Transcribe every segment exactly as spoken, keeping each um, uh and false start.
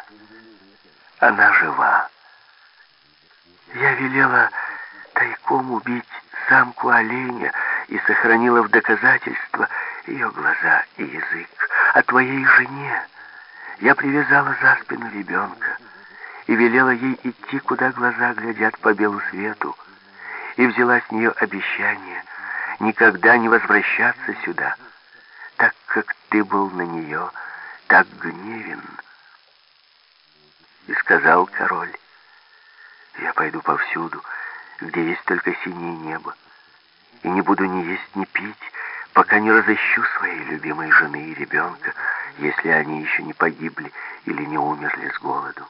Она жива. Я велела тайком убить самку оленя и сохранила в доказательство ее глаза и язык. А твоей жене я привязала за спину ребенка и велела ей идти, куда глаза глядят по белу свету, и взяла с нее обещание никогда не возвращаться сюда, так как ты был на нее так гневен. И сказал король: я пойду повсюду, где есть только синее небо, и не буду ни есть, ни пить, пока не разыщу своей любимой жены и ребенка, если они еще не погибли или не умерли с голоду.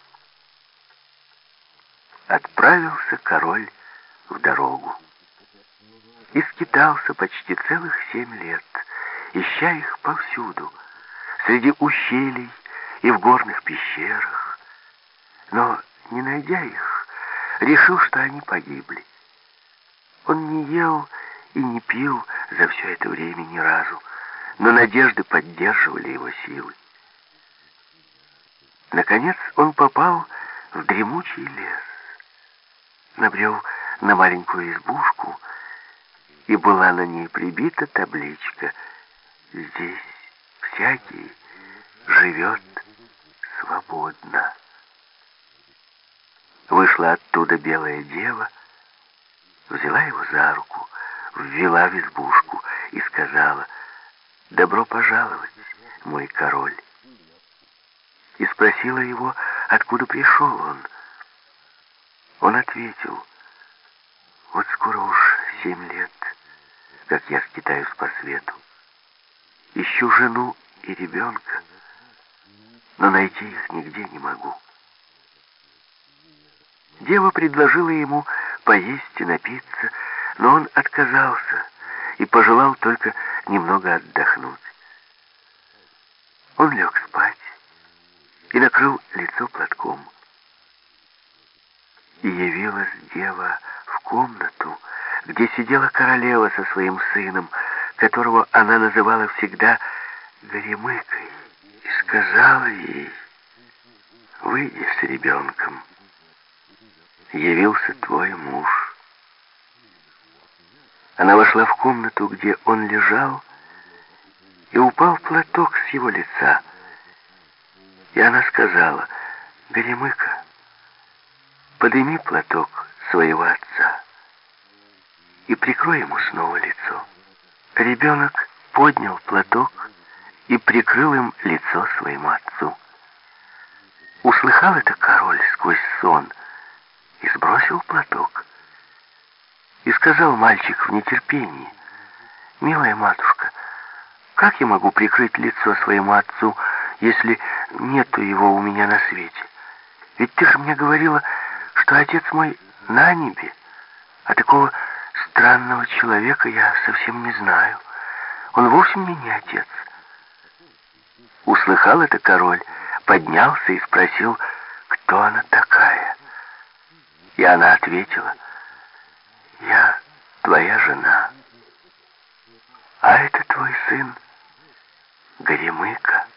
Отправился король в дорогу и скитался почти целых семь лет, ища их повсюду, среди ущелий и в горных пещерах, но, не найдя их, решил, что они погибли. Он не ел и не пил за все это время ни разу, но надежды поддерживали его силы. Наконец он попал в дремучий лес, набрел на маленькую избушку, и была на ней прибита табличка: «Здесь всякий живет свободно». Вышла оттуда белая дева, взяла его за руку, ввела в избушку и сказала: «Добро пожаловать, мой король». И спросила его, откуда пришел он. Он ответил: «Вот скоро уж семь лет, как я скитаюсь по свету. Ищу жену и ребенка, но найти их нигде не могу». Дева предложила ему поесть и напиться, но он отказался и пожелал только немного отдохнуть. Он лег спать и накрыл лицо платком. И явилась дева в комнату, где сидела королева со своим сыном, которого она называла всегда Горемыкой, и сказала ей: «Выйди с ребенком, явился твой муж». Она вошла в комнату, где он лежал, и упал платок с его лица. И она сказала: «Горемыка, подними платок своего отца и прикрой ему снова лицо». Ребенок поднял платок и прикрыл им лицо своему отцу. Услыхал это король сквозь сон и сбросил платок. И сказал мальчик в нетерпении: «Милая матушка, как я могу прикрыть лицо своему отцу, если нету его у меня на свете? Ведь ты же мне говорила, что отец мой на небе, а такого странного человека я совсем не знаю. Он вовсе мне не отец». Услыхал это король, поднялся и спросил, кто она такая. И она ответила: «Я твоя жена, а это твой сын Горемыка».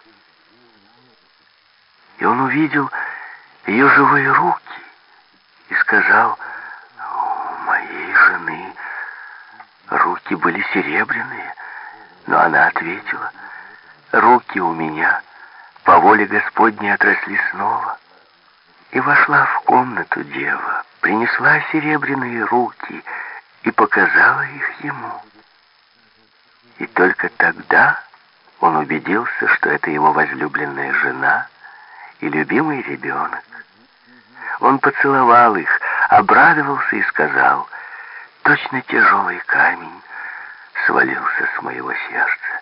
И он увидел ее живые руки и сказал: «У моей жены руки были серебряные». Но она ответила: «Руки у меня по воле Господней отросли снова». И вошла в комнату дева, принесла серебряные руки и показала их ему. И только тогда он убедился, что это его возлюбленная жена и любимый ребенок. Он поцеловал их, обрадовался и сказал: «Точно тяжелый камень свалился с моего сердца».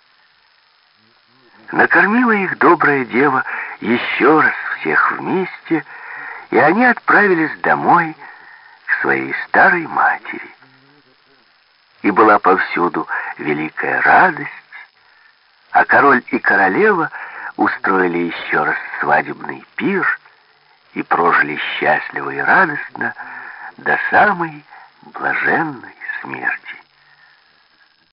Накормила их добрая дева еще раз всех вместе, и они отправились домой к своей старой матери. И была повсюду великая радость, а король и королева устроили еще раз свадебный пир и прожили счастливо и радостно до самой блаженной смерти.